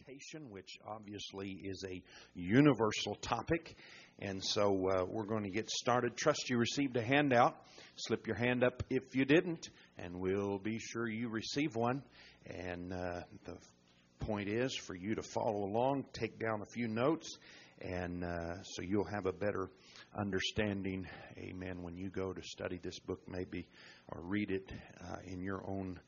temptation, which obviously is a universal topic. And so we're going to get started. Trust you received a handout. Slip your hand up if you didn't, and we'll be sure you receive one. And the point is for you to follow along, take down a few notes, and so you'll have a better understanding, amen, when you go to study this book maybe or read it in your own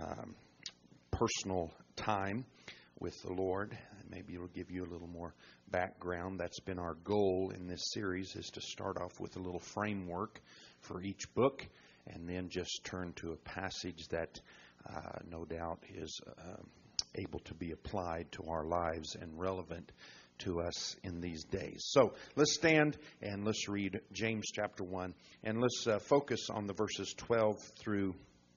personal time with the Lord. Maybe it'll give you a little more background. That's been our goal in this series, is to start off with a little framework for each book and then just turn to a passage that no doubt is able to be applied to our lives and relevant to us in these days. So let's stand and let's read James chapter 1, and let's focus on the verses 12 through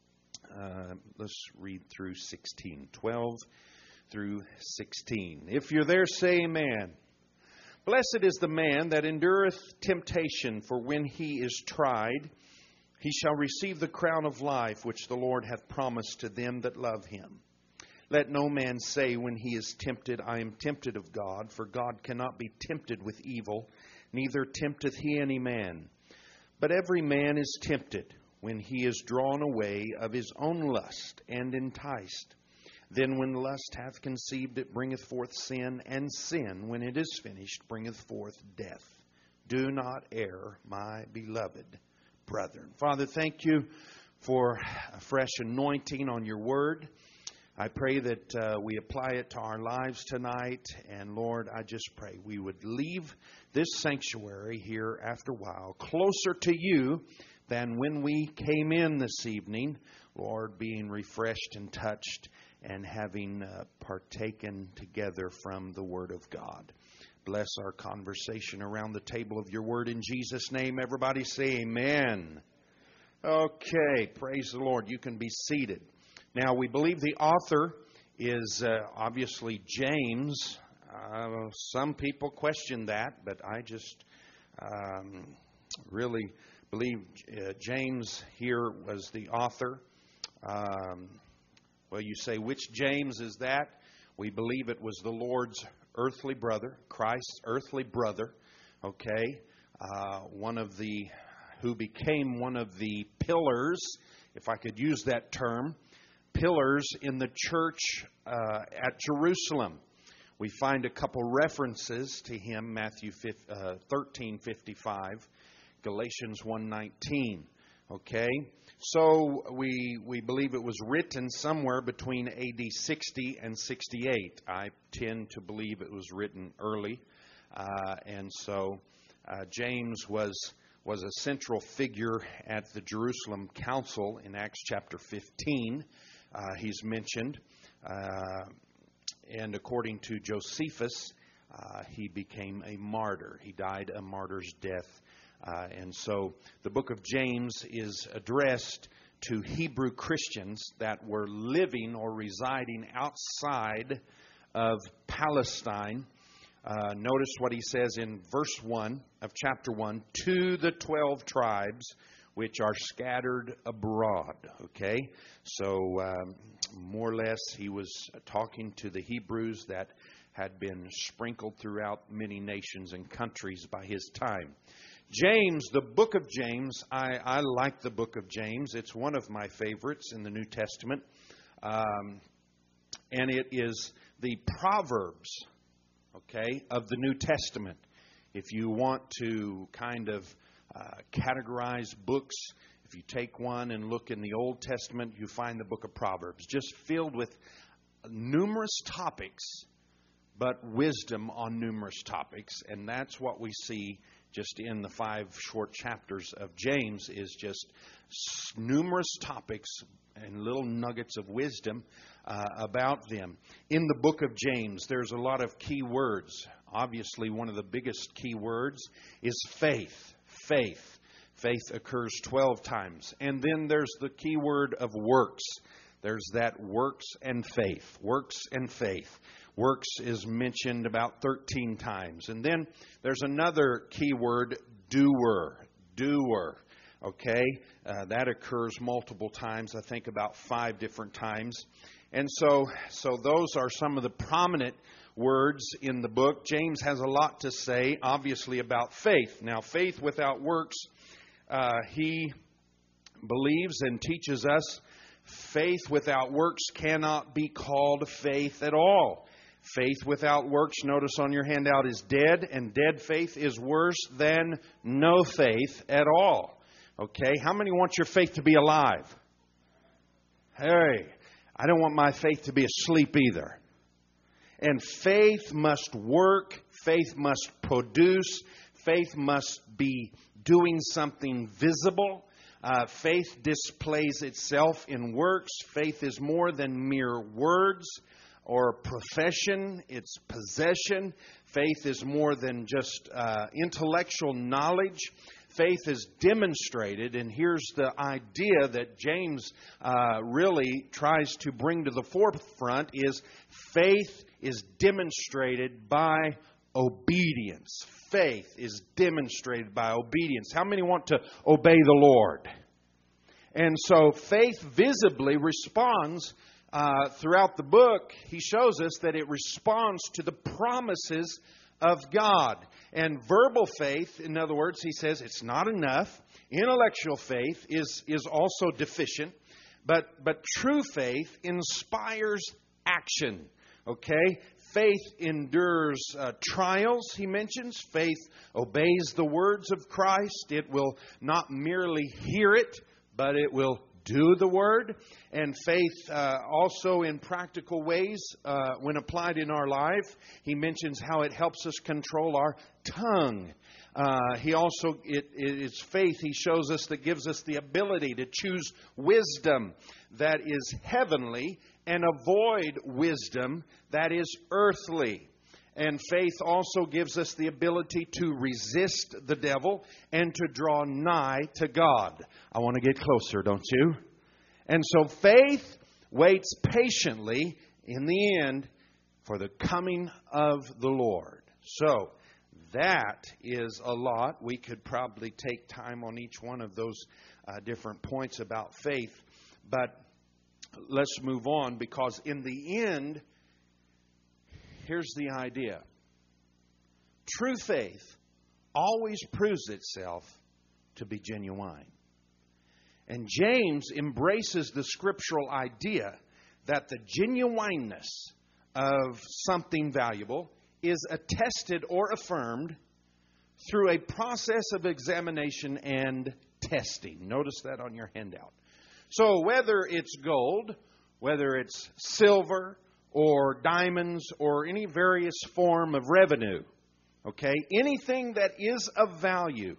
let's read through 16. 12 through 16. If you're there, say amen. Blessed is the man that endureth temptation, for when he is tried, he shall receive the crown of life which the Lord hath promised to them that love him. Let no man say when he is tempted, I am tempted of God, for God cannot be tempted with evil, neither tempteth he any man. But every man is tempted when he is drawn away of his own lust and enticed. Then when lust hath conceived, it bringeth forth sin, and sin, when it is finished, bringeth forth death. Do not err, my beloved brethren. Father, thank you for a fresh anointing on your word. I pray that we apply it to our lives tonight. And Lord, I just pray we would leave this sanctuary here after a while closer to you than when we came in this evening. Lord, being refreshed and touched and having partaken together from the Word of God. Bless our conversation around the table of your Word in Jesus' name. Everybody say amen. Okay, praise the Lord. You can be seated. Now, we believe the author is obviously James. Some people question that, but I just really believe James here was the author. Well, you say, which James is that? We believe it was the Lord's earthly brother, Christ's earthly brother, okay? Who became one of the pillars, if I could use that term, pillars in the church at Jerusalem. We find a couple references to him, Matthew 13:55, Galatians 1:19. Okay, so we believe it was written somewhere between AD 60 and 68. I tend to believe it was written early, and so James was a central figure at the Jerusalem Council in Acts chapter 15. He's mentioned, and according to Josephus, he became a martyr. He died a martyr's death. And so the book of James is addressed to Hebrew Christians that were living or residing outside of Palestine. Notice what he says in verse 1 of chapter 1, to the 12 tribes which are scattered abroad. Okay, so more or less he was talking to the Hebrews that had been sprinkled throughout many nations and countries by his time. James, the book of James, I like the book of James. It's one of my favorites in the New Testament. And it is the Proverbs, okay, of the New Testament. If you want to kind of categorize books, if you take one and look in the Old Testament, you find the book of Proverbs, just filled with numerous topics, but wisdom on numerous topics. And that's what we see just in the 5 short chapters of James, is just numerous topics and little nuggets of wisdom about them. In the book of James, there's a lot of key words. Obviously, one of the biggest key words is faith. Faith. Faith occurs 12 times. And then there's the key word of works. There's that works and faith. Works and faith. Works is mentioned about 13 times. And then there's another key word, doer. Doer. Okay? That occurs multiple times. I think about 5 different times. And so those are some of the prominent words in the book. James has a lot to say, obviously, about faith. Now, faith without works, he believes and teaches us, faith without works cannot be called faith at all. Faith without works, notice on your handout, is dead, and dead faith is worse than no faith at all. Okay, how many want your faith to be alive? Hey, I don't want my faith to be asleep either. And faith must work, faith must produce, faith must be doing something visible. Faith displays itself in works. Faith is more than mere words or profession, it's possession. Faith is more than just intellectual knowledge. Faith is demonstrated, and here's the idea that James really tries to bring to the forefront is faith is demonstrated by obedience. Faith is demonstrated by obedience. How many want to obey the Lord? And so faith visibly responds throughout the book. He shows us that it responds to the promises of God. And verbal faith, in other words, he says it's not enough. Intellectual faith is also deficient. But true faith inspires action. Okay? Faith endures trials, he mentions. Faith obeys the words of Christ. It will not merely hear it, but it will do the word. And faith also in practical ways when applied in our life. He mentions how it helps us control our tongue. He also, it's faith, he shows us, that gives us the ability to choose wisdom that is heavenly and avoid wisdom that is earthly. And faith also gives us the ability to resist the devil and to draw nigh to God. I want to get closer, don't you? And so faith waits patiently in the end for the coming of the Lord. So that is a lot. We could probably take time on each one of those different points about faith. But let's move on, because in the end, here's the idea. True faith always proves itself to be genuine. And James embraces the scriptural idea that the genuineness of something valuable is attested or affirmed through a process of examination and testing. Notice that on your handout. So whether it's gold, whether it's silver, or diamonds, or any various form of revenue, okay, anything that is of value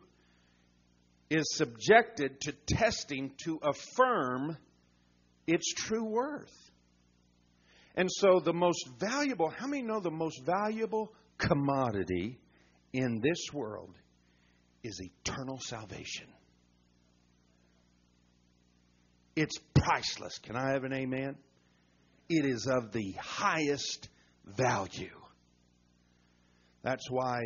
is subjected to testing to affirm its true worth. And so the most valuable, how many know the most valuable commodity in this world is eternal salvation? It's priceless. Can I have an amen? It is of the highest value. That's why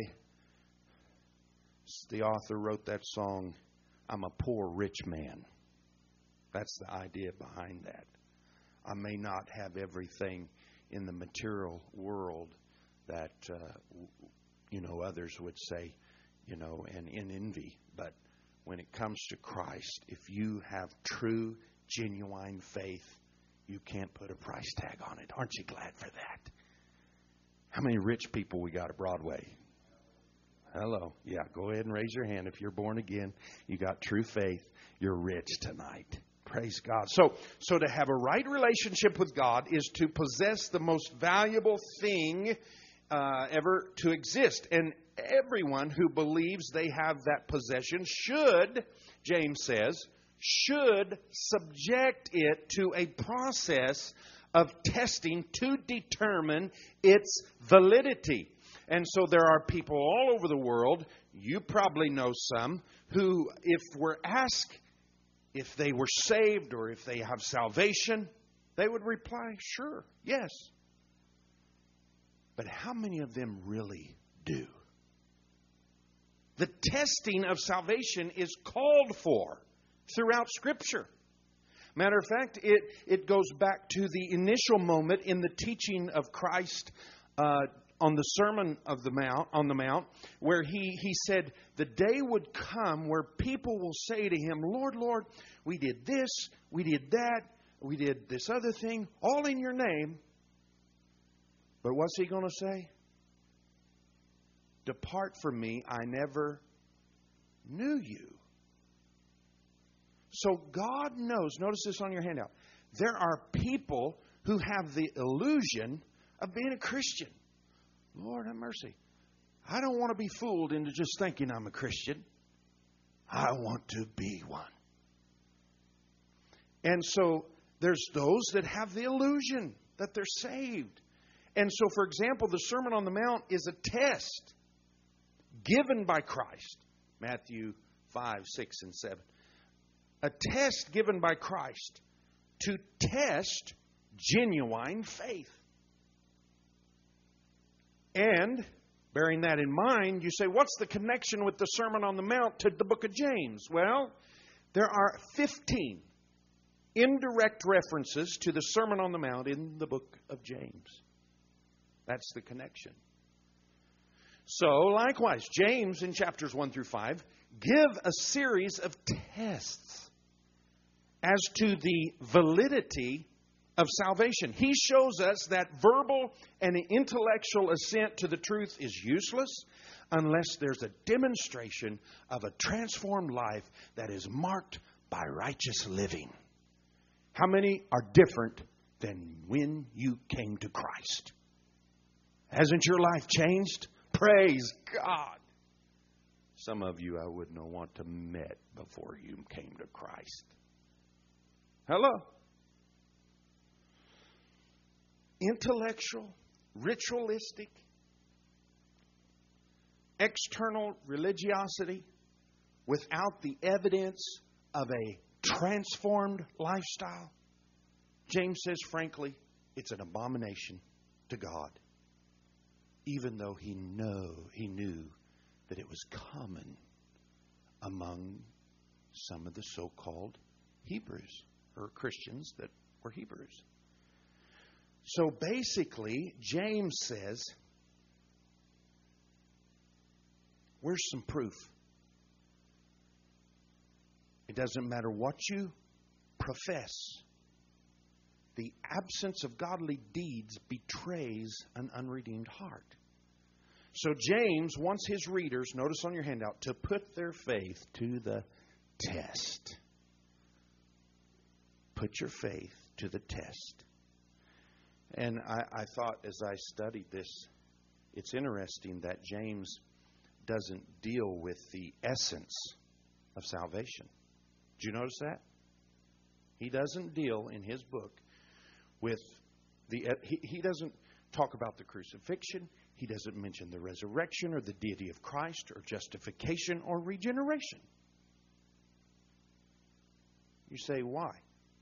the author wrote that song, I'm a poor rich man. That's the idea behind that. I may not have everything in the material world that, others would say, and in envy. But when it comes to Christ, if you have true, genuine faith, you can't put a price tag on it. Aren't you glad for that? How many rich people we got at Broadway? Hello. Yeah, go ahead and raise your hand if you're born again. You got true faith. You're rich tonight. Praise God. So to have a right relationship with God is to possess the most valuable thing ever to exist. And everyone who believes they have that possession should, James says, should subject it to a process of testing to determine its validity. And so there are people all over the world, you probably know some, who if we're asked if they were saved or if they have salvation, they would reply, sure, yes. But how many of them really do? The testing of salvation is called for throughout Scripture. Matter of fact, it goes back to the initial moment in the teaching of Christ on the Sermon on the Mount, where he said the day would come where people will say to Him, Lord, Lord, we did this, we did that, we did this other thing, all in Your name. But what's He going to say? Depart from me, I never knew you. So God knows, notice this on your handout, there are people who have the illusion of being a Christian. Lord have mercy. I don't want to be fooled into just thinking I'm a Christian. I want to be one. And so there's those that have the illusion that they're saved. And so, for example, the Sermon on the Mount is a test given by Christ. Matthew 5, 6, and 7. A test given by Christ to test genuine faith. And, bearing that in mind, you say, what's the connection with the Sermon on the Mount to the book of James? Well, there are 15 indirect references to the Sermon on the Mount in the book of James. That's the connection. So, likewise, James in chapters 1 through 5 give a series of tests as to the validity of salvation. He shows us that verbal and intellectual assent to the truth is useless unless there's a demonstration of a transformed life that is marked by righteous living. How many are different than when you came to Christ? Hasn't your life changed? Praise God. Some of you I wouldn't have want to met before you came to Christ. Hello? Intellectual, ritualistic, external religiosity without the evidence of a transformed lifestyle. James says, frankly, it's an abomination to God. Even though he knew that it was common among some of the so-called Hebrews, or Christians that were Hebrews. So basically, James says, where's some proof? It doesn't matter what you profess. The absence of godly deeds betrays an unredeemed heart. So James wants his readers, notice on your handout, to put their faith to the test. Put your faith to the test. And I thought as I studied this, it's interesting that James doesn't deal with the essence of salvation. Did you notice that? He doesn't deal in his book with he doesn't talk about the crucifixion. He doesn't mention the resurrection or the deity of Christ or justification or regeneration. You say, why?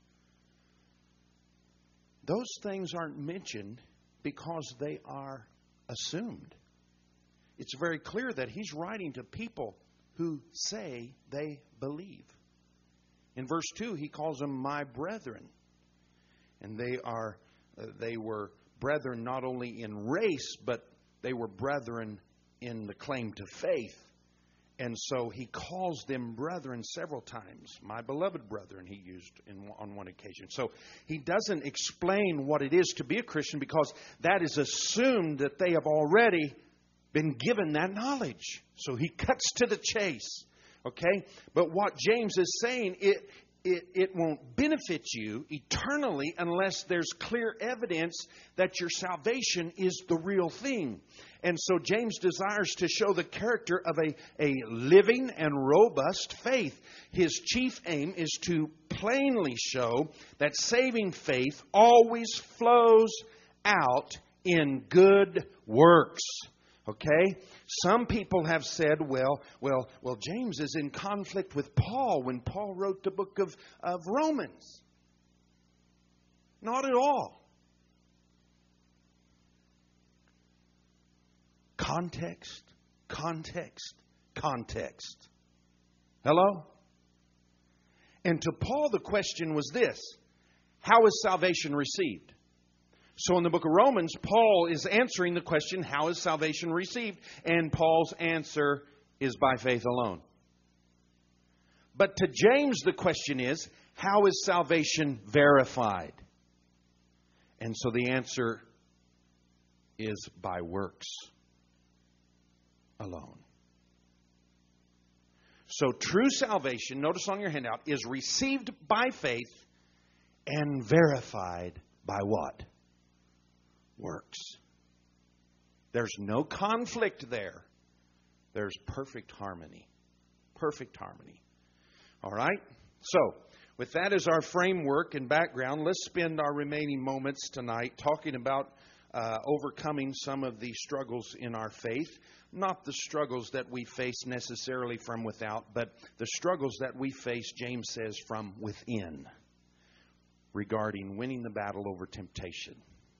Those things aren't mentioned because they are assumed. It's very clear that he's writing to people who say they believe. In verse 2, he calls them my brethren. And they were brethren not only in race, but they were brethren in the claim to faith. And so he calls them brethren several times. My beloved brethren, he used on one occasion. So he doesn't explain what it is to be a Christian because that is assumed that they have already been given that knowledge. So he cuts to the chase. Okay? But what James is saying, it won't benefit you eternally unless there's clear evidence that your salvation is the real thing. And so James desires to show the character of a living and robust faith. His chief aim is to plainly show that saving faith always flows out in good works. Okay? Some people have said, well, James is in conflict with Paul when Paul wrote the book of Romans. Not at all. Context, context, context. Hello? And to Paul, the question was this: how is salvation received? So in the book of Romans, Paul is answering the question, how is salvation received? And Paul's answer is by faith alone. But to James, the question is, how is salvation verified? And so the answer is by works alone. So true salvation, notice on your handout, is received by faith and verified by what? Works. There's no conflict there. There's perfect harmony. Perfect harmony. All right? So, with that as our framework and background, let's spend our remaining moments tonight talking about overcoming some of the struggles in our faith. Not the struggles that we face necessarily from without, but the struggles that we face, James says, from within, regarding winning the battle over temptation.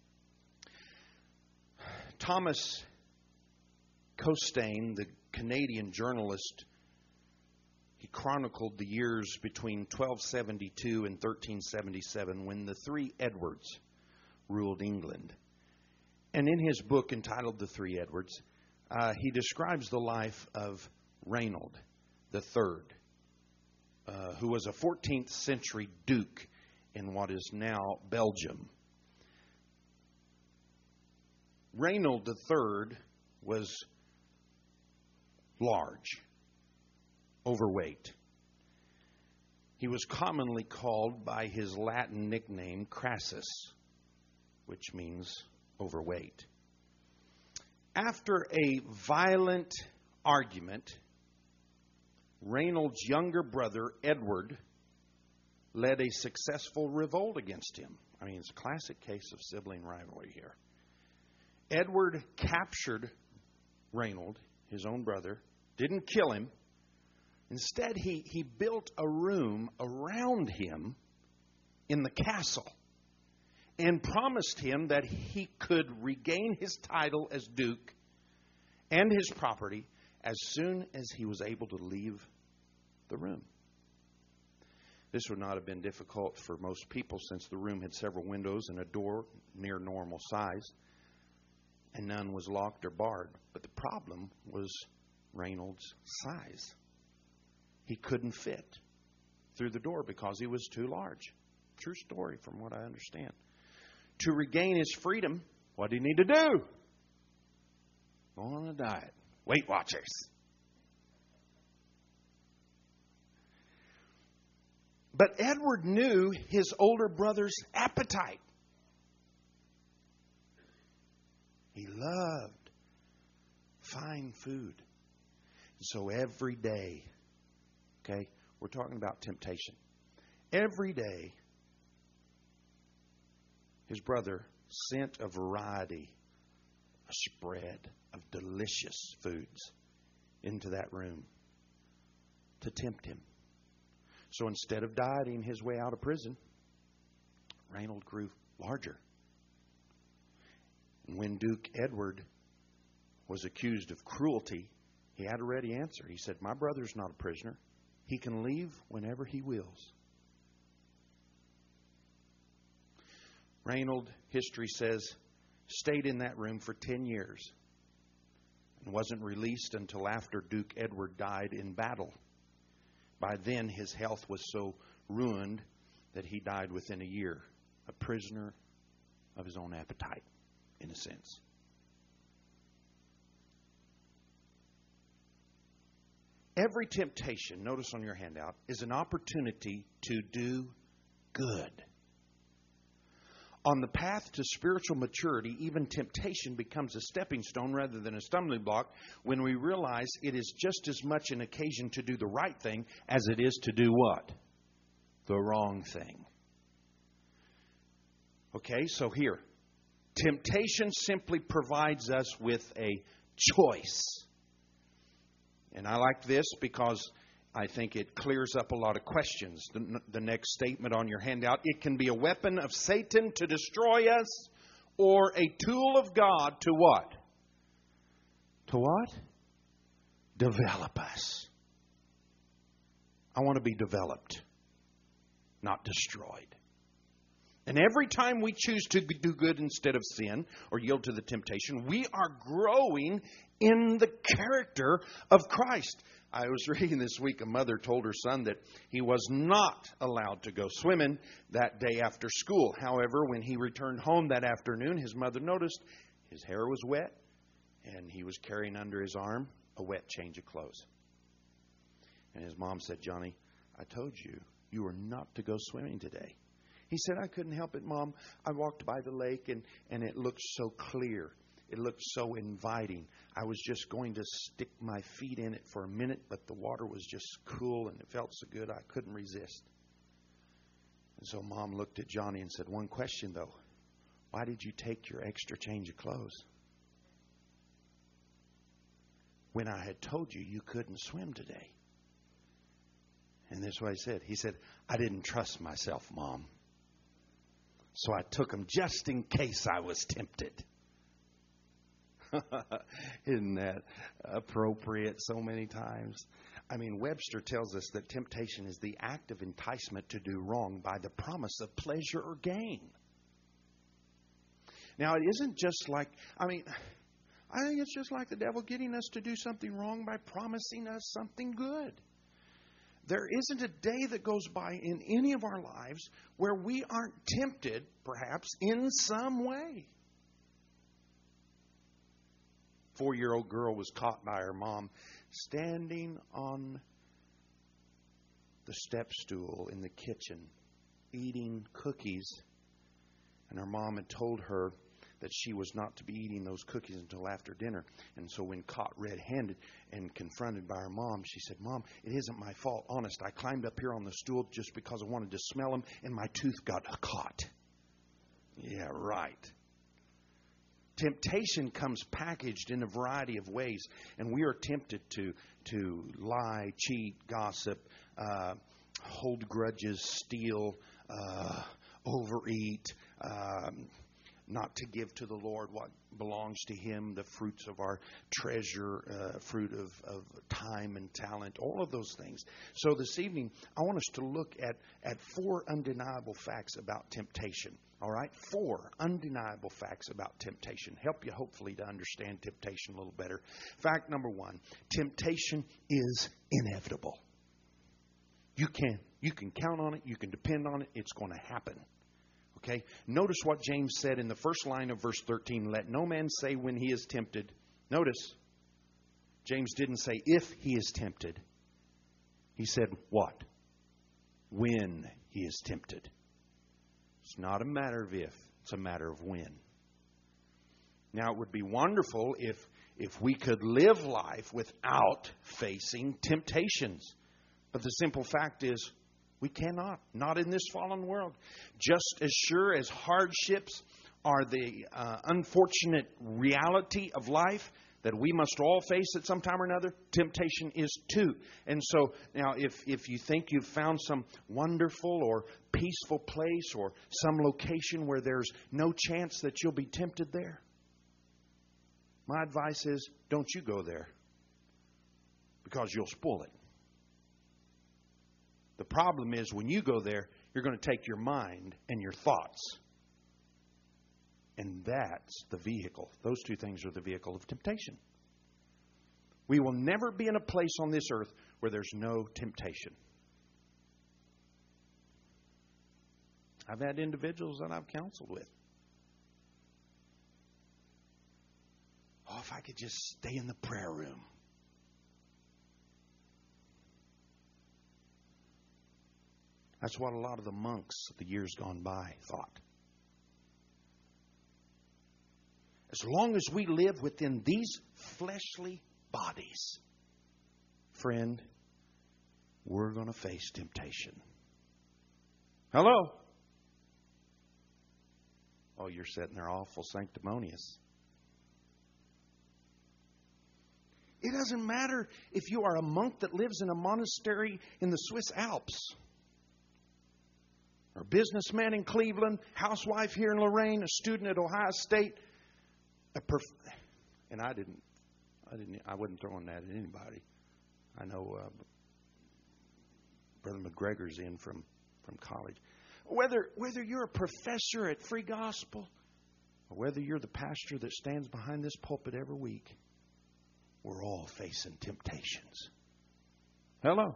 Thomas Costain, the Canadian journalist, he chronicled the years between 1272 and 1377 when the three Edwards ruled England. And in his book entitled The Three Edwards, he describes the life of Reynold III, who was a 14th century duke in what is now Belgium. Reynold III was large, overweight. He was commonly called by his Latin nickname Crassus, which means overweight. After a violent argument, Reynold's younger brother, Edward, led a successful revolt against him. I mean, it's a classic case of sibling rivalry here. Edward captured Reynold, his own brother, didn't kill him. Instead, he built a room around him in the castle and promised him that he could regain his title as duke and his property as soon as he was able to leave the room. This would not have been difficult for most people since the room had several windows and a door near normal size, and none was locked or barred. But the problem was Reynold's size. He couldn't fit through the door because he was too large. True story from what I understand. To regain his freedom, what did he need to do? Go on a diet. Weight Watchers. But Edward knew his older brother's appetite. He loved fine food. So every day, okay, we're talking about temptation. Every day, his brother sent a variety, a spread of delicious foods into that room to tempt him. So instead of dieting his way out of prison, Reynold grew larger. And when Duke Edward was accused of cruelty, he had a ready answer. He said, "My brother's not a prisoner. He can leave whenever he wills." Reynold, history says, stayed in that room for 10 years and wasn't released until after Duke Edward died in battle. By then, his health was so ruined that he died within a year, a prisoner of his own appetite, in a sense. Every temptation, notice on your handout, is an opportunity to do good. On the path to spiritual maturity, even temptation becomes a stepping stone rather than a stumbling block when we realize it is just as much an occasion to do the right thing as it is to do what? The wrong thing. Okay, so here. Temptation simply provides us with a choice. And I like this because I think it clears up a lot of questions. The next statement on your handout, it can be a weapon of Satan to destroy us or a tool of God to what? To what? Develop us. I want to be developed. not destroyed. And every time we choose to do good instead of sin or yield to the temptation, we are growing in the character of Christ. I was reading this week, a mother told her son that he was not allowed to go swimming that day after school. However, when he returned home that afternoon, his mother noticed his hair was wet and he was carrying under his arm a wet change of clothes. And his mom said, "Johnny, I told you, you were not to go swimming today." He said, "I couldn't help it, Mom. I walked by the lake and it looked so clear. It looked so inviting. I was just going to stick my feet in it for a minute, but the water was just cool and it felt so good I couldn't resist." And so Mom looked at Johnny and said, "One question though. Why did you take your extra change of clothes when I had told you you couldn't swim today?" And this is what he said. He said, "I didn't trust myself, Mom. So I took them just in case I was tempted." Isn't that appropriate so many times? I mean, Webster tells us that temptation is the act of enticement to do wrong by the promise of pleasure or gain. Now, it isn't just like, I think it's just like the devil getting us to do something wrong by promising us something good. There isn't a day that goes by in any of our lives where we aren't tempted, perhaps, in some way. 4-year-old girl was caught by her mom standing on the step stool in the kitchen eating cookies. And her mom had told her that she was not to be eating those cookies until after dinner. And so when caught red-handed and confronted by her mom, she said, "Mom, it isn't my fault. Honest, I climbed up here on the stool just because I wanted to smell them, and my tooth got caught." Yeah, right. Temptation comes packaged in a variety of ways, and we are tempted to lie, cheat, gossip, hold grudges, steal, overeat, not to give to the Lord what belongs to Him, the fruits of our treasure, fruit of time and talent, all of those things. So this evening, I want us to look at 4 undeniable facts about temptation. All right? 4 undeniable facts about temptation. Help you, hopefully, to understand temptation a little better. Fact number 1, temptation is inevitable. You can count on it. You can depend on it. It's going to happen. Okay? Notice what James said in the first line of verse 13. Let no man say when he is tempted. Notice, James didn't say if he is tempted. He said what? When he is tempted. It's not a matter of if. It's a matter of when. Now, it would be wonderful if we could live life without facing temptations. But the simple fact is, we cannot. Not in this fallen world. Just as sure as hardships are the unfortunate reality of life that we must all face at some time or another, temptation is too. And so now if you think you've found some wonderful or peaceful place or some location where there's no chance that you'll be tempted there, my advice is don't you go there, because you'll spoil it. The problem is when you go there, you're going to take your mind and your thoughts. And that's the vehicle. Those 2 things are the vehicle of temptation. We will never be in a place on this earth where there's no temptation. I've had individuals that I've counseled with. Oh, if I could just stay in the prayer room. That's what a lot of the monks of the years gone by thought. As long as we live within these fleshly bodies, friend, we're going to face temptation. Hello? Oh, you're sitting there awful sanctimonious. It doesn't matter if you are a monk that lives in a monastery in the Swiss Alps, or a businessman in Cleveland, housewife here in Lorraine, a student at Ohio State, and I wasn't throwing that at anybody. I know Brother McGregor's in from from college. Whether you're a professor at Free Gospel or whether you're the pastor that stands behind this pulpit every week, we're all facing temptations. Hello.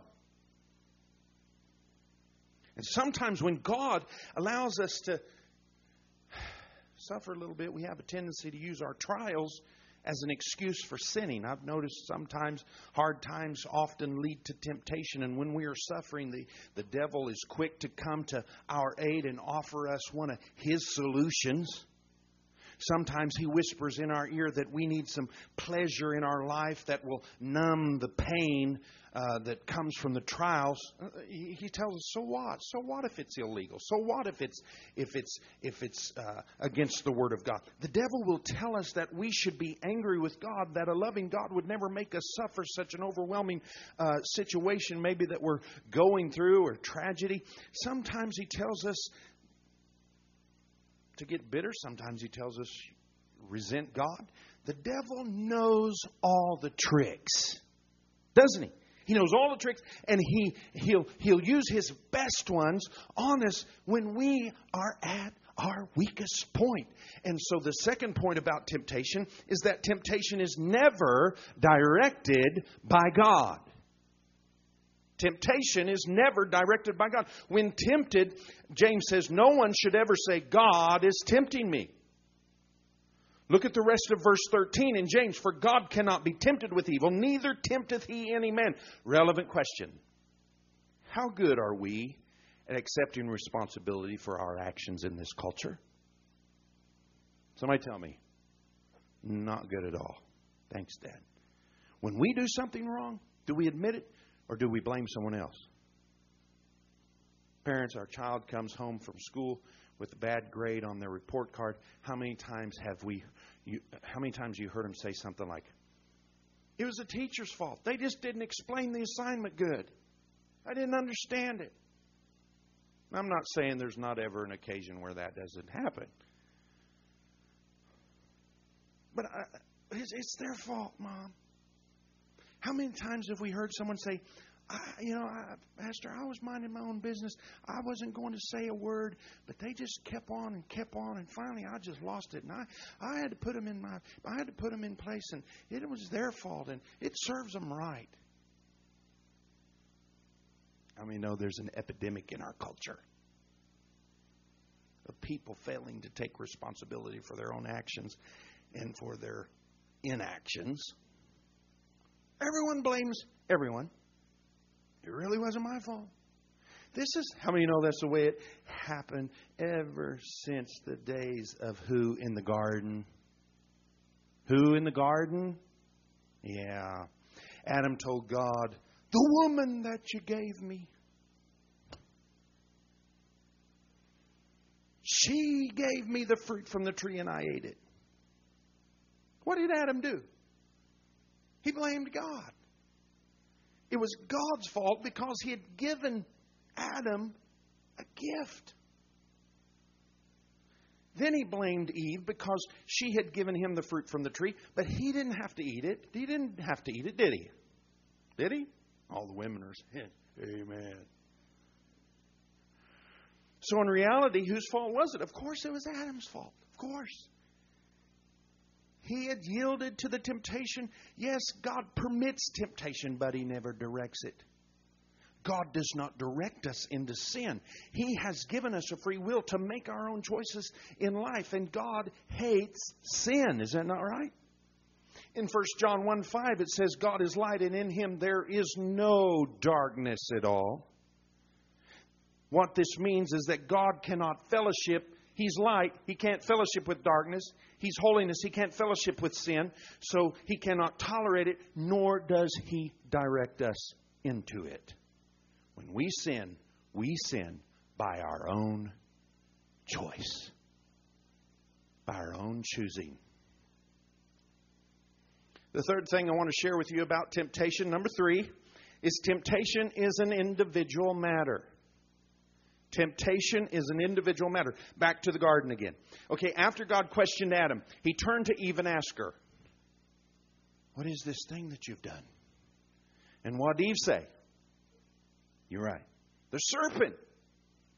And sometimes when God allows us to suffer a little bit, we have a tendency to use our trials as an excuse for sinning. I've noticed sometimes hard times often lead to temptation, and when we are suffering, the devil is quick to come to our aid and offer us one of his solutions. Sometimes he whispers in our ear that we need some pleasure in our life that will numb the pain that comes from the trials. He tells us, so what? So what if it's illegal? So what if it's against the Word of God? The devil will tell us that we should be angry with God, that a loving God would never make us suffer such an overwhelming situation maybe that we're going through, or tragedy. Sometimes he tells us to get bitter. Sometimes he tells us resent God. The devil knows all the tricks, doesn't he? He knows all the tricks, and he'll use his best ones on us when we are at our weakest point. And so the second point about temptation is that temptation is never directed by God. Temptation is never directed by God. When tempted, James says, no one should ever say, God is tempting me. Look at the rest of verse 13 in James. For God cannot be tempted with evil, neither tempteth he any man. Relevant question. How good are we at accepting responsibility for our actions in this culture? Somebody tell me. Not good at all. Thanks, Dad. When we do something wrong, do we admit it? Or do we blame someone else? Parents, our child comes home from school with a bad grade on their report card. How many times you heard them say something like, it was the teacher's fault. They just didn't explain the assignment good. I didn't understand it. I'm not saying there's not ever an occasion where that doesn't happen. But it's their fault, Mom. How many times have we heard someone say, Pastor, I was minding my own business. I wasn't going to say a word, but they just kept on, and finally I just lost it. And I had to put them in place, and it was their fault, and it serves them right. I mean, there's an epidemic in our culture of people failing to take responsibility for their own actions and for their inactions. Everyone blames everyone. It really wasn't my fault. How many know that's the way it happened ever since the days of who in the garden? Who in the garden? Yeah. Adam told God, the woman that you gave me. She gave me the fruit from the tree and I ate it. What did Adam do? He blamed God. It was God's fault because he had given Adam a gift. Then he blamed Eve because she had given him the fruit from the tree, but he didn't have to eat it. He didn't have to eat it, did he? Did he? All the women are saying, amen. So in reality, whose fault was it? Of course it was Adam's fault. Of course. He had yielded to the temptation. Yes, God permits temptation, but He never directs it. God does not direct us into sin. He has given us a free will to make our own choices in life. And God hates sin. Is that not right? In 1 John 1:5 it says, God is light and in Him there is no darkness at all. What this means is that God cannot fellowship. He's light. He can't fellowship with darkness. He's holiness. He can't fellowship with sin. So He cannot tolerate it, nor does He direct us into it. When we sin by our own choice, by our own choosing. The third thing I want to share with you about temptation, number 3, is temptation is an individual matter. Temptation is an individual matter. Back to the garden again. Okay, after God questioned Adam, He turned to Eve and asked her, what is this thing that you've done? And what did Eve say? You're right. The serpent.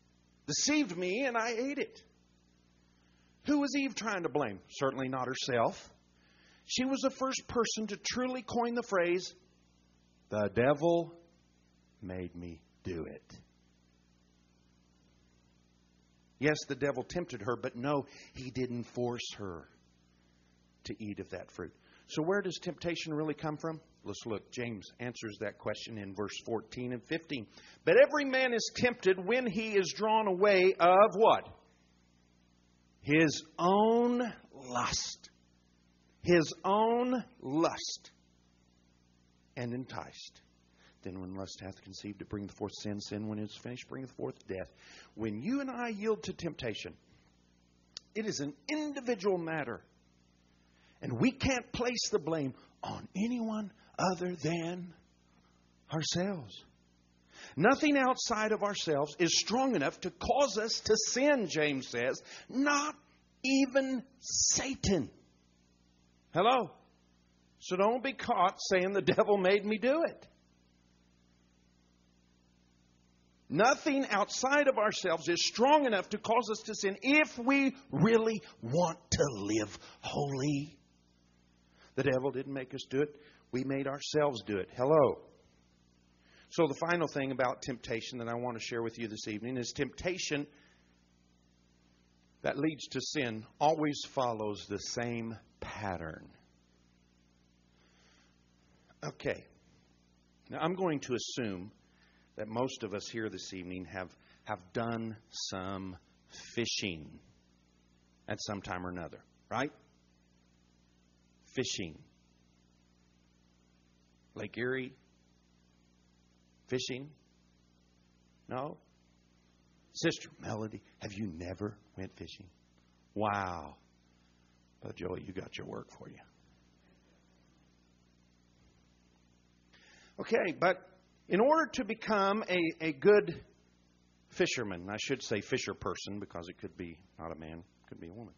deceived me, and I ate it. Who was Eve trying to blame? Certainly not herself. She was the first person to truly coin the phrase, "The devil made me do it." Yes, the devil tempted her, but no, he didn't force her to eat of that fruit. So where does temptation really come from? Let's look. James answers that question in verse 14 and 15. But every man is tempted when he is drawn away of what? His own lust. His own lust. And enticed. Then when lust hath conceived, it bringeth forth sin. Sin, when it is finished, bringeth forth death. When you and I yield to temptation, it is an individual matter. And we can't place the blame on anyone other than ourselves. Nothing outside of ourselves is strong enough to cause us to sin, James says. Not even Satan. Hello? So don't be caught saying the devil made me do it. Nothing outside of ourselves is strong enough to cause us to sin if we really want to live holy. The devil didn't make us do it. We made ourselves do it. Hello. So the final thing about temptation that I want to share with you this evening is temptation that leads to sin always follows the same pattern. Okay. Now I'm going to assume that most of us here this evening have done some fishing at some time or another, right? Fishing. Lake Erie? Fishing? No? Sister Melody, have you never went fishing? Wow. But Joey, you got your work for you. Okay, but in order to become a good fisherman, I should say fisher person because it could be not a man, it could be a woman.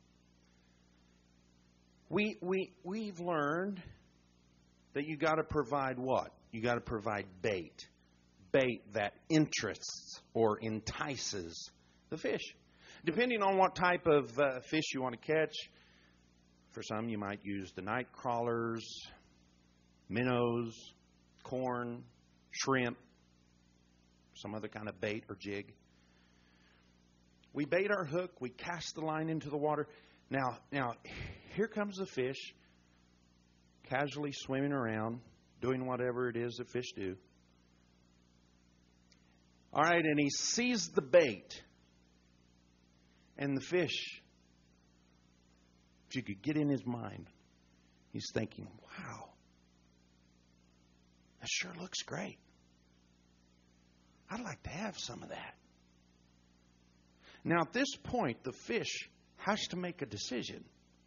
We've learned that you got to provide what? You got to provide bait. Bait that interests or entices the fish. Depending on what type of fish you want to catch, for some you might use the night crawlers, minnows, corn, shrimp, some other kind of bait or jig. We bait our hook, we cast the line into the water. Now, here comes the fish, casually swimming around, doing whatever it is that fish do. All right, and he sees the bait. And the fish, if you could get in his mind, he's thinking, wow, that sure looks great. I'd like to have some of that. Now, at this point, the fish has to make a decision.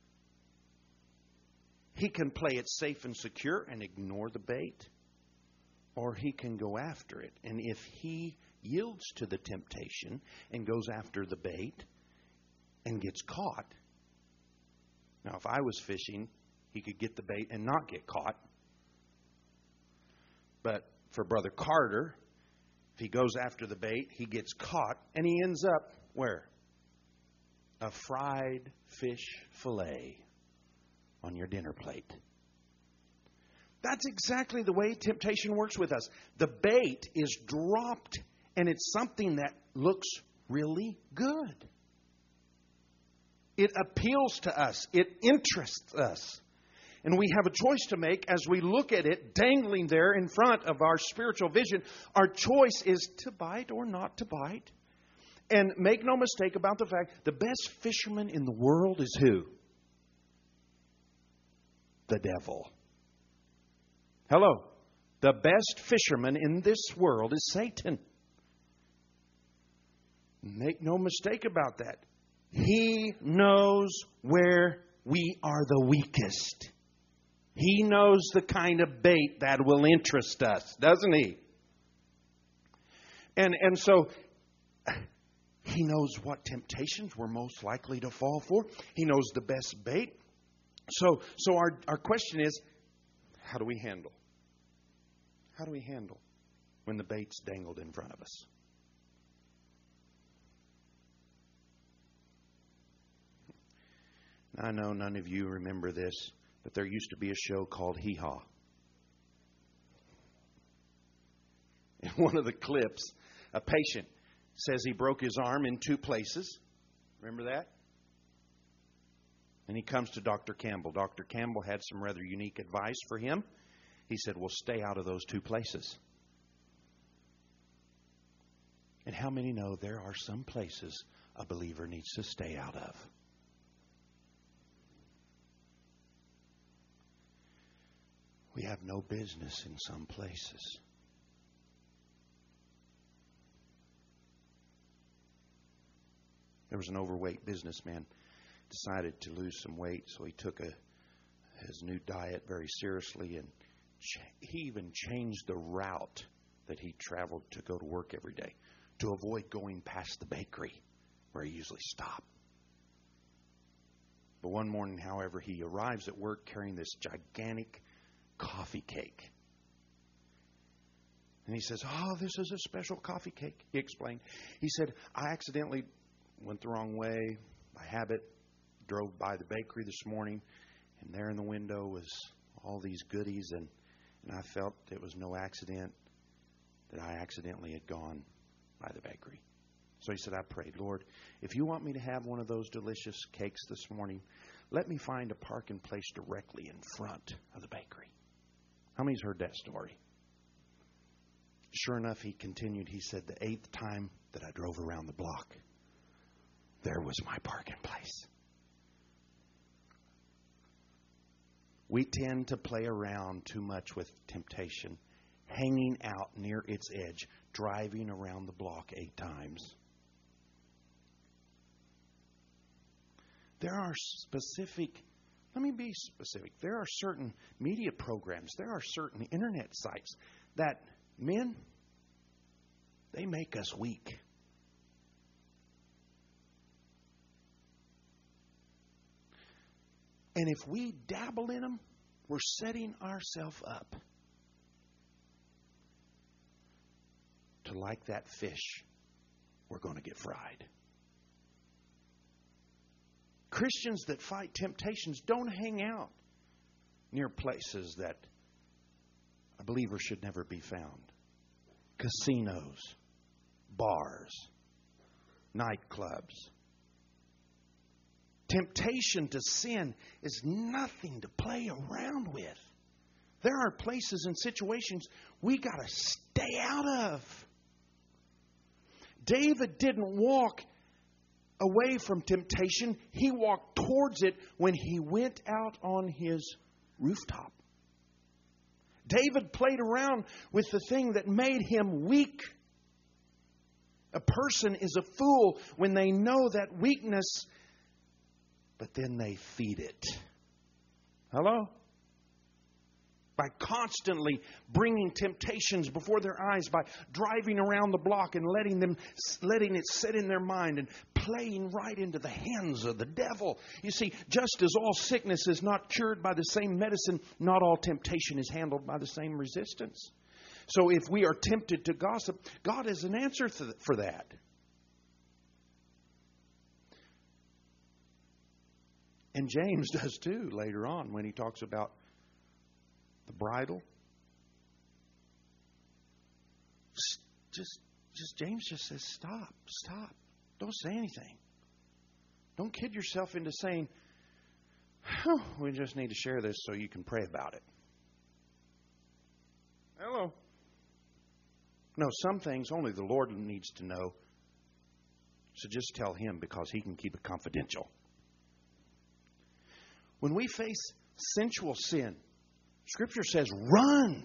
He can play it safe and secure and ignore the bait, or he can go after it. And if he yields to the temptation and goes after the bait and gets caught. Now, if I was fishing, he could get the bait and not get caught. But for Brother Carter, if he goes after the bait, he gets caught, and he ends up where? A fried fish fillet on your dinner plate. That's exactly the way temptation works with us. The bait is dropped, and it's something that looks really good. It appeals to us. It interests us. And we have a choice to make as we look at it dangling there in front of our spiritual vision. Our choice is to bite or not to bite. And make no mistake about the fact, the best fisherman in the world is who? The devil. Hello. The best fisherman in this world is Satan. Make no mistake about that. He knows where we are the weakest. He knows the kind of bait that will interest us, doesn't he? And so he knows what temptations we're most likely to fall for. He knows the best bait. So our question is, how do we handle? How do we handle when the bait's dangled in front of us? I know none of you remember this, but there used to be a show called Hee Haw. In one of the clips, a patient says he broke his arm in 2 places. Remember that? And he comes to Dr. Campbell. Dr. Campbell had some rather unique advice for him. He said, well, stay out of those 2 places. And how many know there are some places a believer needs to stay out of? We have no business in some places. There was an overweight businessman decided to lose some weight, so he took his new diet very seriously, and he even changed the route that he traveled to go to work every day to avoid going past the bakery where he usually stopped. But one morning, however, he arrives at work carrying this gigantic coffee cake. And he says, oh, this is a special coffee cake, he explained. He said, I accidentally went the wrong way by habit, drove by the bakery this morning, and there in the window was all these goodies, and I felt it was no accident that I accidentally had gone by the bakery. So he said, I prayed, Lord, if you want me to have one of those delicious cakes this morning, let me find a parking place directly in front of the bakery. How many's heard that story? Sure enough, he continued, he said, the 8th time that I drove around the block, there was my parking place. We tend to play around too much with temptation, hanging out near its edge, driving around the block 8 times. There are let me be specific. There are certain media programs, there are certain internet sites that, men, they make us weak. And if we dabble in them, we're setting ourselves up to, like that fish, we're going to get fried. Christians that fight temptations don't hang out near places that a believer should never be found. Casinos, bars, nightclubs. Temptation to sin is nothing to play around with. There are places and situations we got to stay out of. David didn't walk away from temptation. He walked towards it when he went out on his rooftop. David played around with the thing that made him weak. A person is a fool when they know that weakness, but then they feed it. Hello? By constantly bringing temptations before their eyes, by driving around the block and letting it sit in their mind and playing right into the hands of the devil. You see, just as all sickness is not cured by the same medicine, not all temptation is handled by the same resistance. So if we are tempted to gossip, God has an answer for that. And James does too later on when he talks about the bridle. James just says, stop. Don't say anything. Don't kid yourself into saying, we just need to share this so you can pray about it. Hello. No, some things only the Lord needs to know. So just tell Him because He can keep it confidential. When we face sensual sin, Scripture says, run,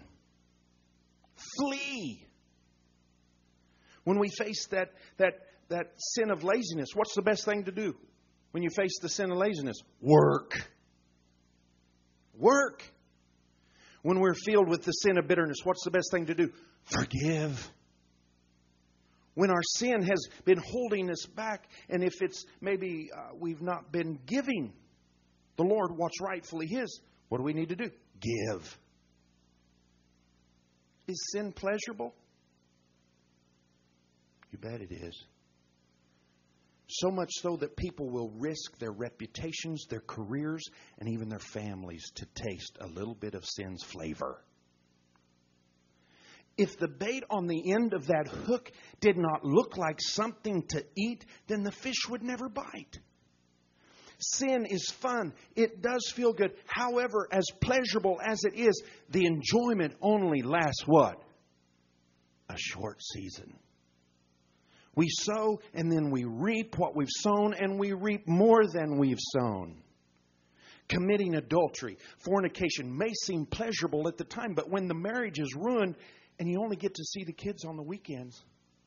flee. When we face that sin of laziness, what's the best thing to do? When you face the sin of laziness, work. Work. When we're filled with the sin of bitterness, what's the best thing to do? Forgive. When our sin has been holding us back, and if it's maybe we've not been giving the Lord what's rightfully His, what do we need to do? Give. Is sin pleasurable? You bet it is. So much so that people will risk their reputations, their careers, and even their families to taste a little bit of sin's flavor. If the bait on the end of that hook did not look like something to eat, then the fish would never bite. Sin is fun. It does feel good. However, as pleasurable as it is, the enjoyment only lasts what? A short season. We sow and then we reap what we've sown, and we reap more than we've sown. Committing adultery, fornication may seem pleasurable at the time, but when the marriage is ruined and you only get to see the kids on the weekends,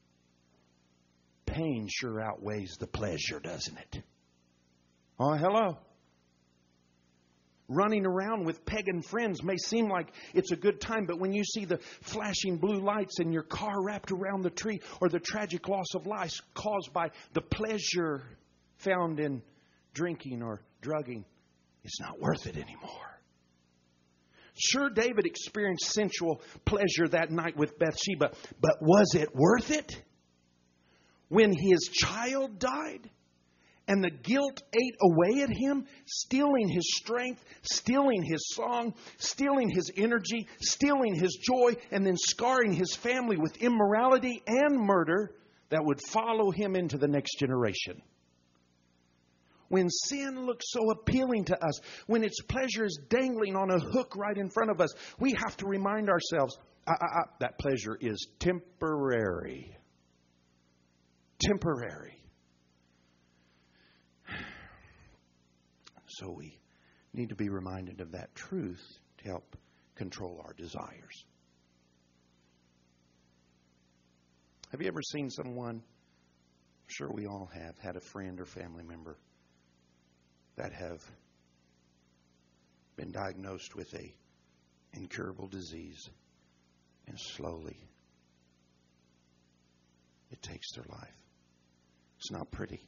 pain sure outweighs the pleasure, doesn't it? Oh, hello. Running around with pagan friends may seem like it's a good time, but when you see the flashing blue lights in your car wrapped around the tree, or the tragic loss of life caused by the pleasure found in drinking or drugging, it's not worth it anymore. Sure, David experienced sensual pleasure that night with Bathsheba, but was it worth it? When his child died? And the guilt ate away at him, stealing his strength, stealing his song, stealing his energy, stealing his joy, and then scarring his family with immorality and murder that would follow him into the next generation. When sin looks so appealing to us, when its pleasure is dangling on a hook right in front of us, we have to remind ourselves, that pleasure is temporary. Temporary. So we need to be reminded of that truth to help control our desires. Have you ever seen someone, I'm sure we all have, had a friend or family member that have been diagnosed with a incurable disease, and slowly it takes their life? It's not pretty.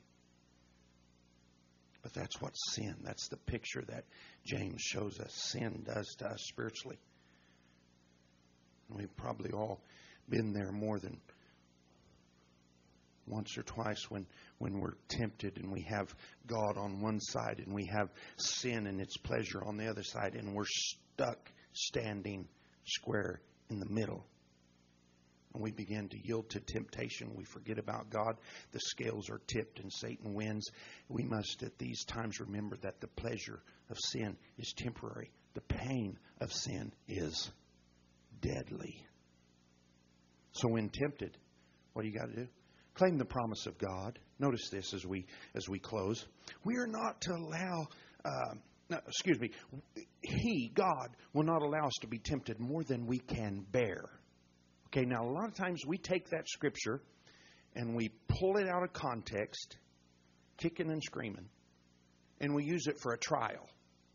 But that's what sin, that's the picture that James shows us. Sin does to us spiritually. And we've probably all been there more than once or twice when we're tempted and we have God on one side and we have sin and its pleasure on the other side, and we're stuck standing square in the middle. And we begin to yield to temptation. We forget about God. The scales are tipped and Satan wins. We must at these times remember that the pleasure of sin is temporary. The pain of sin is deadly. So when tempted, what do you got to do? Claim the promise of God. Notice this as we close. We are not to allow... He, God, will not allow us to be tempted more than we can bear. Okay, now a lot of times we take that scripture and we pull it out of context, kicking and screaming, and we use it for a trial.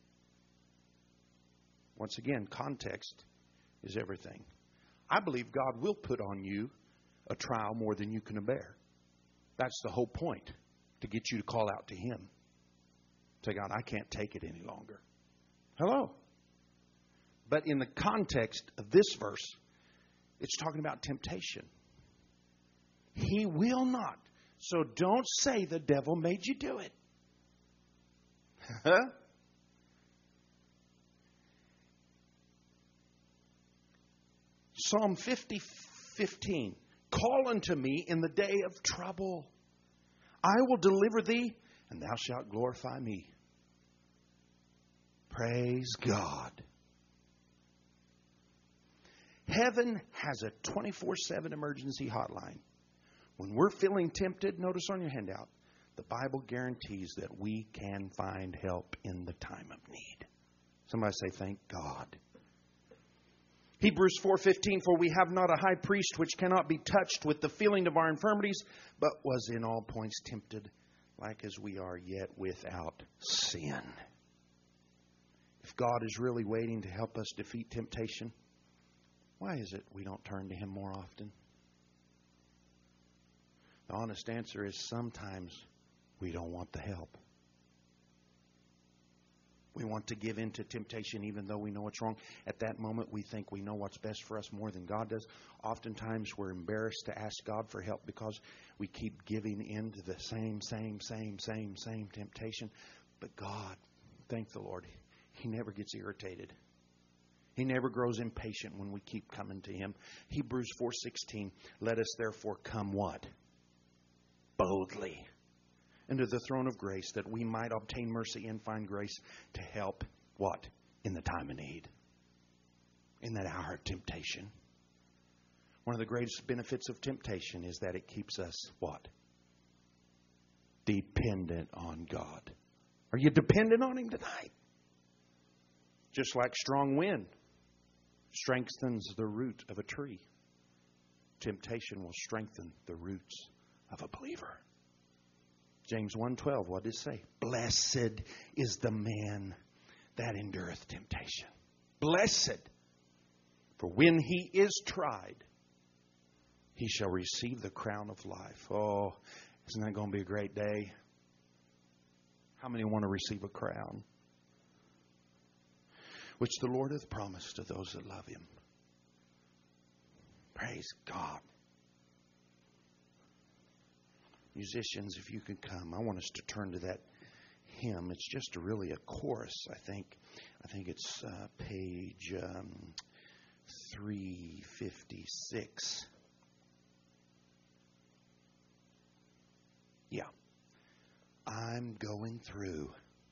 Once again, context is everything. I believe God will put on you a trial more than you can bear. That's the whole point, to get you to call out to Him. Say, God, I can't take it any longer. Hello. But in the context of this verse, it's talking about temptation. He will not. So don't say the devil made you do it. Psalm 50:15. Call unto me in the day of trouble. I will deliver thee, and thou shalt glorify me. Praise God. Heaven has a 24/7 emergency hotline. When we're feeling tempted, notice on your handout, the Bible guarantees that we can find help in the time of need. Somebody say, thank God. Hebrews 4:15, for we have not a high priest which cannot be touched with the feeling of our infirmities, but was in all points tempted, like as we are, yet without sin. If God is really waiting to help us defeat temptation, why is it we don't turn to Him more often? The honest answer is sometimes we don't want the help. We want to give in to temptation even though we know it's wrong. At that moment, we think we know what's best for us more than God does. Oftentimes, we're embarrassed to ask God for help because we keep giving in to the same temptation. But God, thank the Lord, He never gets irritated. He never grows impatient when we keep coming to Him. Hebrews 4:16, let us therefore come what? Boldly into the throne of grace, that we might obtain mercy and find grace to help what? In the time of need. In that hour of temptation. One of the greatest benefits of temptation is that it keeps us what? Dependent on God. Are you dependent on Him tonight? Just like strong wind strengthens the root of a tree, temptation will strengthen the roots of a believer. James 1:12, what does it say? Blessed is the man that endureth temptation. Blessed. For when he is tried, he shall receive the crown of life. Oh, isn't that going to be a great day? How many want to receive a crown? Which the Lord hath promised to those that love Him. Praise God. Musicians, if you could come, I want us to turn to that hymn. It's just really a chorus, I think. I think it's page 356. Yeah. I'm going through.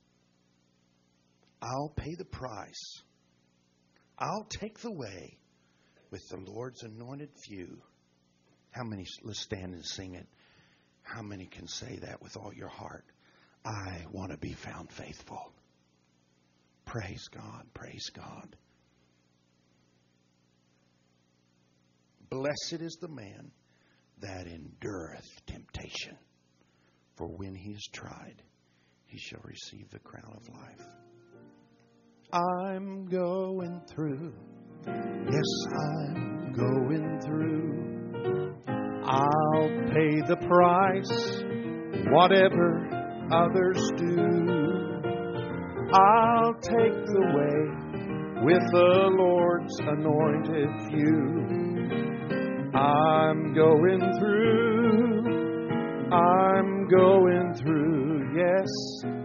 I'll pay the price. I'll take the way with the Lord's anointed few. How many, let's stand and sing it. How many can say that with all your heart? I want to be found faithful. Praise God. Praise God. Blessed is the man that endureth temptation. For when he is tried, he shall receive the crown of life. I'm going through. Yes, I'm going through. I'll pay the price, whatever others do. I'll take the way with the Lord's anointed few. I'm going through. I'm going through. Yes,